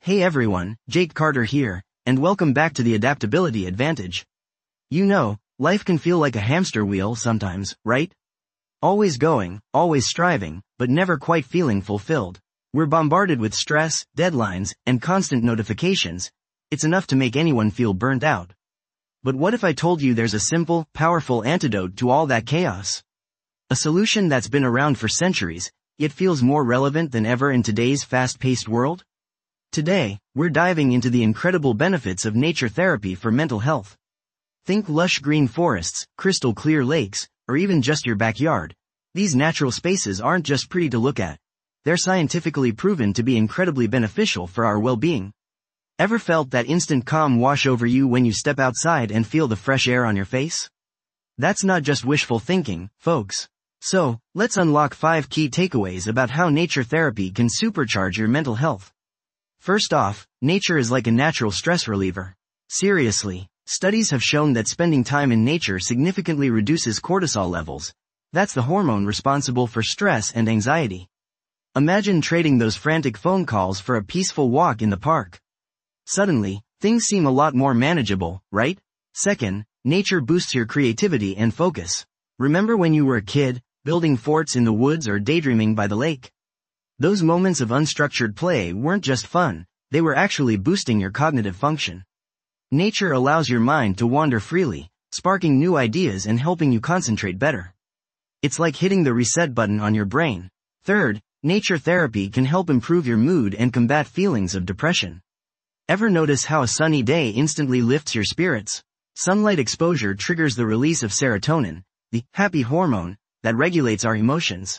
Hey everyone, Jake Carter here, and welcome back to the Adaptability Advantage. You know, life can feel like a hamster wheel sometimes, right? Always going, always striving, but never quite feeling fulfilled. We're bombarded with stress, deadlines, and constant notifications. It's enough to make anyone feel burnt out. But what if I told you there's a simple, powerful antidote to all that chaos? A solution that's been around for centuries, yet feels more relevant than ever in today's fast-paced world? Today, we're diving into the incredible benefits of nature therapy for mental health. Think lush green forests, crystal clear lakes, or even just your backyard. These natural spaces aren't just pretty to look at. They're scientifically proven to be incredibly beneficial for our well-being. Ever felt that instant calm wash over you when you step outside and feel the fresh air on your face? That's not just wishful thinking, folks. So, let's unlock 5 key takeaways about how nature therapy can supercharge your mental health. First off, nature is like a natural stress reliever. Seriously, studies have shown that spending time in nature significantly reduces cortisol levels. That's the hormone responsible for stress and anxiety. Imagine trading those frantic phone calls for a peaceful walk in the park. Suddenly, things seem a lot more manageable, right? Second, nature boosts your creativity and focus. Remember when you were a kid, building forts in the woods or daydreaming by the lake? Those moments of unstructured play weren't just fun, they were actually boosting your cognitive function. Nature allows your mind to wander freely, sparking new ideas and helping you concentrate better. It's like hitting the reset button on your brain. Third, nature therapy can help improve your mood and combat feelings of depression. Ever notice how a sunny day instantly lifts your spirits? Sunlight exposure triggers the release of serotonin, the happy hormone that regulates our emotions.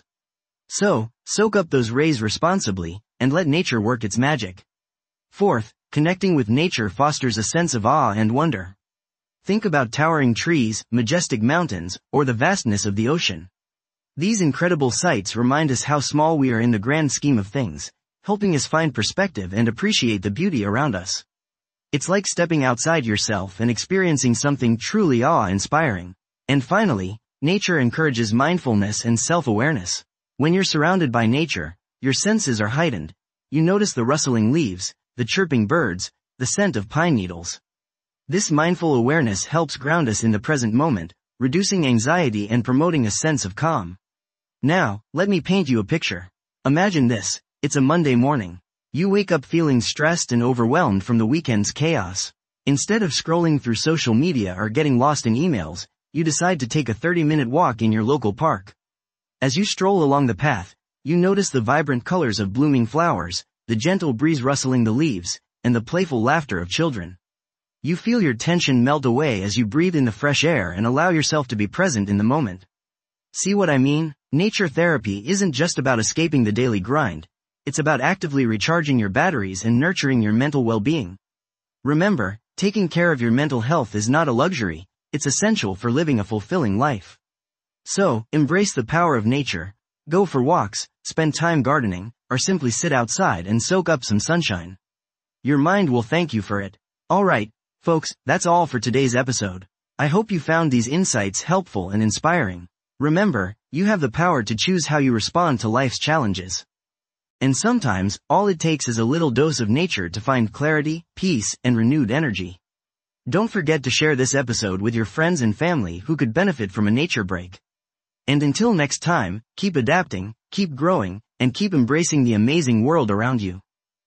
So, soak up those rays responsibly, and let nature work its magic. Fourth, connecting with nature fosters a sense of awe and wonder. Think about towering trees, majestic mountains, or the vastness of the ocean. These incredible sights remind us how small we are in the grand scheme of things, helping us find perspective and appreciate the beauty around us. It's like stepping outside yourself and experiencing something truly awe-inspiring. And finally, nature encourages mindfulness and self-awareness. When you're surrounded by nature, your senses are heightened. You notice the rustling leaves, the chirping birds, the scent of pine needles. This mindful awareness helps ground us in the present moment, reducing anxiety and promoting a sense of calm. Now, let me paint you a picture. Imagine this, it's a Monday morning. You wake up feeling stressed and overwhelmed from the weekend's chaos. Instead of scrolling through social media or getting lost in emails, you decide to take a 30-minute walk in your local park. As you stroll along the path, you notice the vibrant colors of blooming flowers, the gentle breeze rustling the leaves, and the playful laughter of children. You feel your tension melt away as you breathe in the fresh air and allow yourself to be present in the moment. See what I mean? Nature therapy isn't just about escaping the daily grind. It's about actively recharging your batteries and nurturing your mental well-being. Remember, taking care of your mental health is not a luxury, it's essential for living a fulfilling life. So, embrace the power of nature, go for walks, spend time gardening, or simply sit outside and soak up some sunshine. Your mind will thank you for it. Alright, folks, that's all for today's episode. I hope you found these insights helpful and inspiring. Remember, you have the power to choose how you respond to life's challenges. And sometimes, all it takes is a little dose of nature to find clarity, peace, and renewed energy. Don't forget to share this episode with your friends and family who could benefit from a nature break. And until next time, keep adapting, keep growing, and keep embracing the amazing world around you.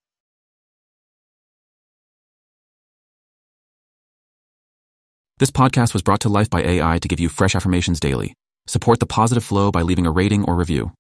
This podcast was brought to life by AI to give you fresh affirmations daily. Support the positive flow by leaving a rating or review.